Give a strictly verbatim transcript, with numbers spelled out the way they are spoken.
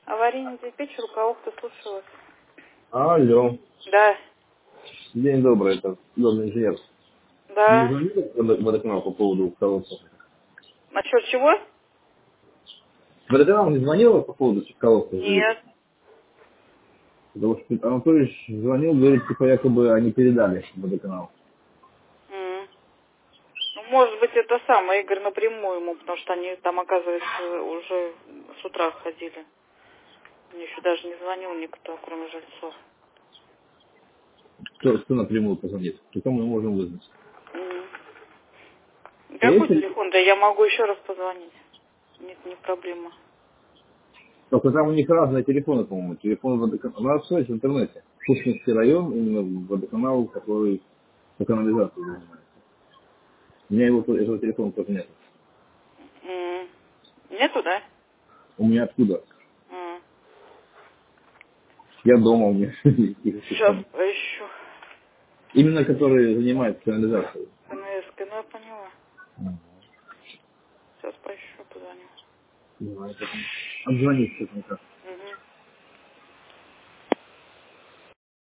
Аварийный диспетчер, Руководство, слушаю вас. Алло. Да, День добрый, это главный инженер. Не да. звонили в водоканал по поводу колодцев? Насчет чего? Водоканал не звонил по поводу колодцев живых? Нет. Потому что Анатольевич звонил, говорит, типа якобы они передали в водоканал. М. Ну, может быть, это самое, Игорь напрямую ему, потому что они там, оказывается, уже с утра ходили. Мне еще даже не звонил никто, кроме жильцов. Кто, кто напрямую позвонит? Только мы можем вызвать. М. А Какой если... телефон? Да я могу еще раз позвонить. Нет, не проблема. Только там у них разные телефоны, по-моему. Телефон водоканала. Надо смотреть в интернете. Пушкинский район, именно водоканал, который по канализации занимается. У меня его, этого телефона тоже нет. М. Нету, да? У меня откуда? М. Я дома, у меня никаких Сейчас телефонов. поищу. Именно который занимается канализацией. КНС, ну я поняла. Мгм. Сейчас поищу, позвоню. Давай, потом. Обзвонить что-то никак.